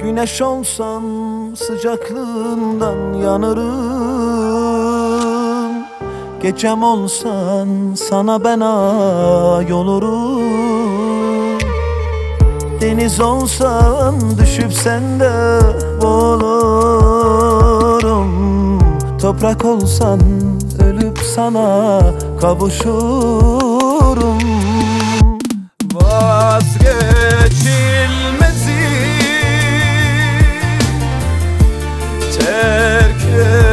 Güneş olsam sıcaklığından yanarım. Gecem olsan sana ben ay olurum. Deniz olsan düşüp sende boğulurum. Toprak olsan ölüp sana kavuşurum. Vazgeçilmezim, terk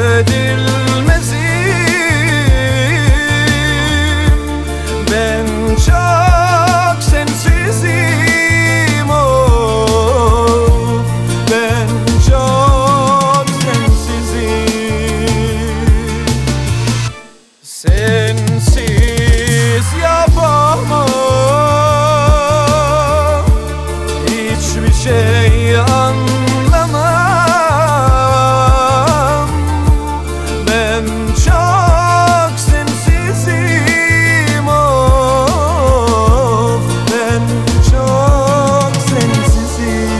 edilmezim. Ben çok sensizim, oh, ben çok sensizim. Sensiz yapamam, hiçbir şey anlamam. Ben çok sensizim, oh, ben çok sensizim.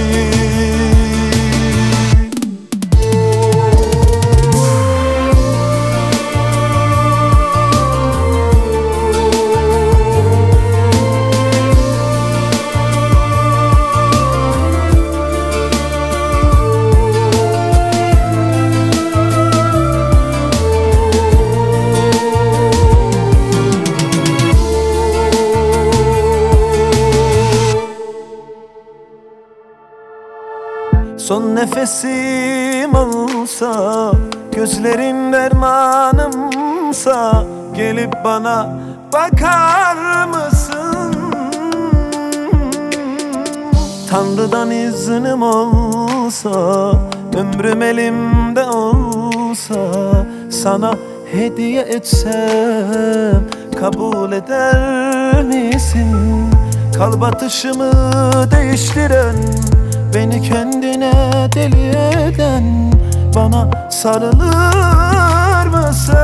Son nefesim olsa, gözlerin dermanımsa, gelip bana bakar mısın? Tanrı'dan iznim olsa, ömrüm elimde olsa, sana hediye etsem kabul eder misin? Kalp atışımı değiştiren, beni kendine deli eden, bana sarılır mısın?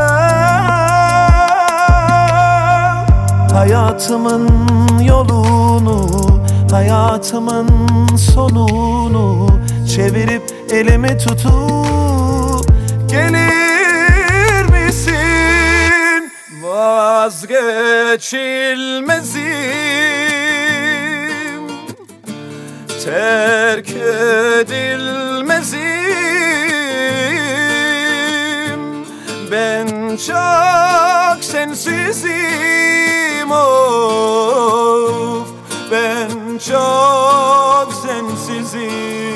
Hayatımın yolunu, hayatımın sonunu çevirip elimi tutup gelir misin? Vazgeçilmezim, terk edilmezim. Ben çok sensizim, of, ben çok sensizim.